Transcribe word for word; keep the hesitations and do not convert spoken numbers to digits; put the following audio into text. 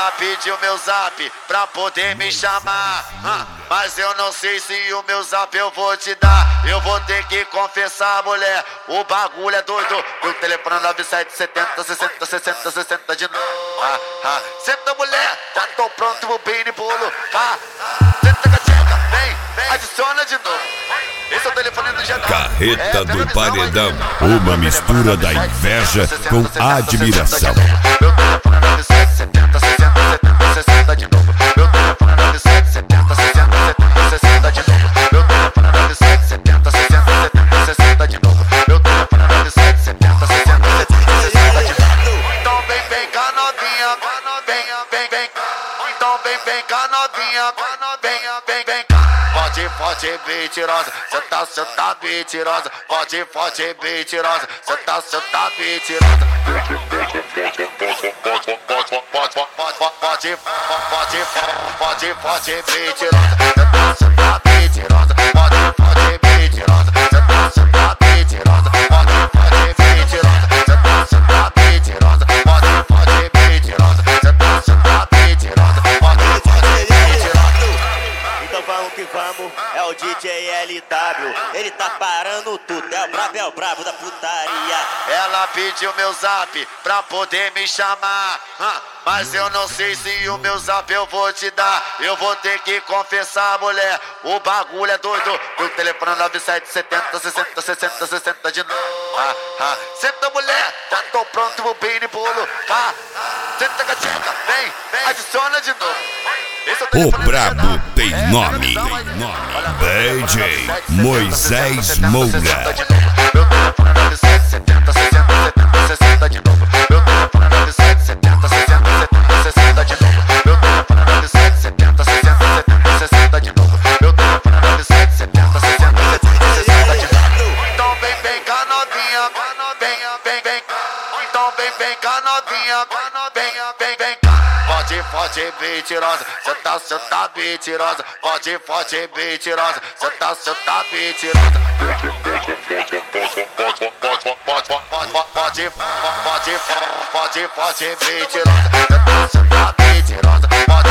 Ela pediu meu zap pra poder me chamar, ah, mas eu não sei se o meu zap eu vou te dar. Eu vou ter que confessar, mulher, o bagulho é doido. Meu telefone é nove sete setenta, sessenta, sessenta, sessenta de novo. Ah, ah, senta, mulher, já tô pronto pro bini bolo. Ah, senta, gatinha, vem, vem, adiciona de novo. Esse é o telefone do Geral. Carreta é, do Paredão, uma mistura da inveja com admiração. Meu telefone é nove sete setenta, sessenta, setenta, sessenta de novo. Meu telefone é nove sete setenta, sessenta, setenta, sessenta de novo. Meu telefone é nove sete setenta, sessenta, setenta, sessenta de novo. Meu telefone é nove sete setenta, sessenta, setenta, sessenta de novo. Então vem, vem cá novinha, vem, vem, vem. Então vem, vem cá novinha, vem, vem, vem. Pode, pode, mentirosa, cê tá, cê tá mentirosa. Pode, pode, mentirosa, cê tá, cê tá mentirosa. Pode, pode, pode, pode, pode, pode, mentirosa, cê tá, cê tá mentirosa. Pode, pode, mentirosa, cê tá, cê tá mentirosa. Pode, pode, mentirosa, cê tá, cê tá mentirosa. Pode, pode, mentirosa, cê tá, cê tá mentirosa. Pode, pode, mentirosa. Então vamos que vamos, é o D J L W. Ele tá parando tudo, é o brabo, é o brabo da putaria. Ela pediu meu zap pra poder me chamar, ah, mas eu não sei se o meu zap eu vou te dar. Eu vou ter que confessar, mulher, o bagulho é doido. Meu telefone é nove sete setenta, sessenta, sessenta, sessenta de novo. Ah, ah, senta, mulher, já tô pronto pro bini bolo. Ah, senta, gatinha, vem, vem, adiciona de novo. Esse é o O telefone do brabo Geral. tem É, nome, D J Moisés Moura. Meu telefone é nove sete setenta, sessenta, setenta, sessenta de novo. Meu telefone é nove sete setenta, sessenta, setenta, sessenta de novo. Meu telefone é nove sete setenta, sessenta, setenta, sessenta de novo. Meu telefone é nove sete setenta, sessenta, setenta, sessenta de novo. Então vem, vem cá novinha, vem, vem, vem. Então vem, vem cá novinha, vem, vem, vem. Pode, pode, mentirosa, cê tá, cê tá mentirosa. Pode, pode, mentirosa, cê tá, cê tá mentirosa. Pode, pode, pode, pode, pode, pode, mentirosa, cê tá, cê tá mentirosa. Pode,